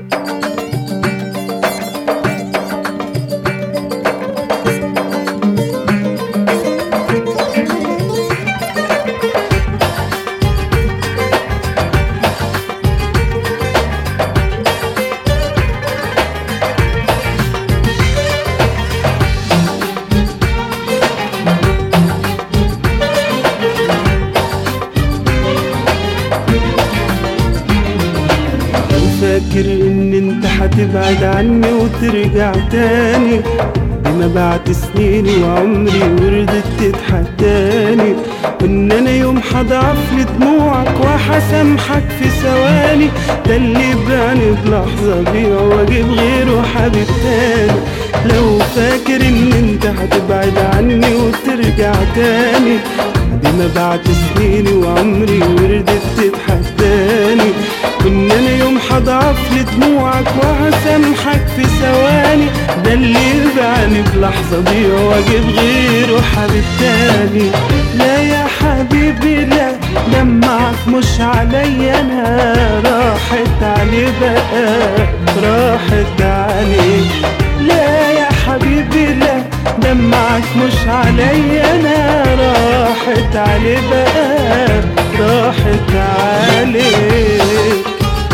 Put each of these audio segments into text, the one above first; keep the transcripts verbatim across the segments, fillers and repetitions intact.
فاكر ان انت هتبعد عني وترجع تاني، دي ما بعد سنيني وعمري ورضيت تتحداني، وان انا يوم هضعف لدموعك وهسامحك في ثواني، ده اللي بعني بلحظة بيع واجيب غيره حبيب تاني. لو فاكر ان انت هتبعد عني وترجع تاني، دي ما بعد سنيني وعمري ورضيت تتحداني، وان انا يوم هضعف لدموعك وهسامحك في ثواني، ده اللي يبعني بلحظة بيع واجيب غيره حبيب تاني. لا يا حبيبي لا، دمعك مش عليا انا، راحت علي بقى راحت علي. لا يا حبيبي لا، دمعك مش عليا انا، راحت علي بقى راحت عليك.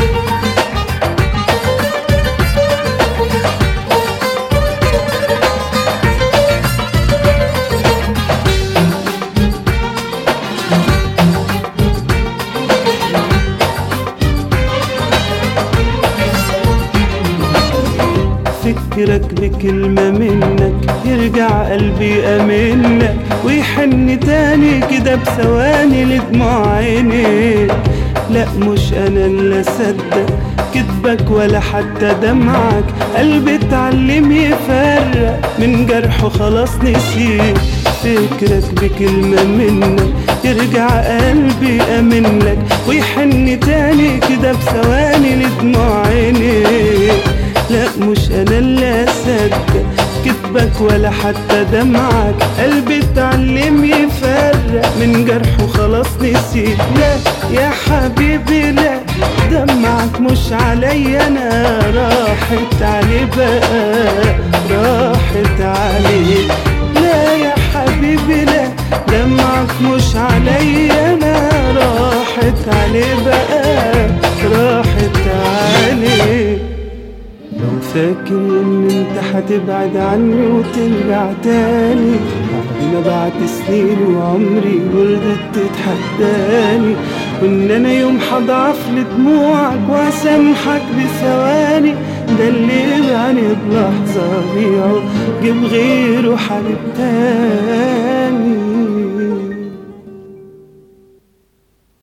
فكرك بكلمة منك يرجع قلبي أمنك، ويحن تاني كده بثواني لدموع عينيك. لا مش أنا اللي أصدق كدبك ولا حتى دمعك، قلبي اتعلم يفرق من جرحه خلاص نسيك. فكرك بكلمة منك يرجع قلبي أمنك، ويحن تاني كده بثواني لدموع عينيك. لا مش انا اللي اصدق كدبك ولا حتى دمعك، قلبي اتعلم يفرق من جرحه خلاص نسيت. لا يا حبيبي لا، دمعك مش عليا انا، راحت علي بقى راحت علي. لا يا حبيبي لا، دمعك مش عليا انا، راحت علي بقى راحت علي. لو فاكر ان انت هتبعد عني وترجع تاني، بعد ما بعد سنين وعمري ورضيت تتحداني، وان انا يوم هضعف لدموعك واسامحك بثواني، ده اللي يبعني بلحظة بيعه جيب غيره حبيب تاني.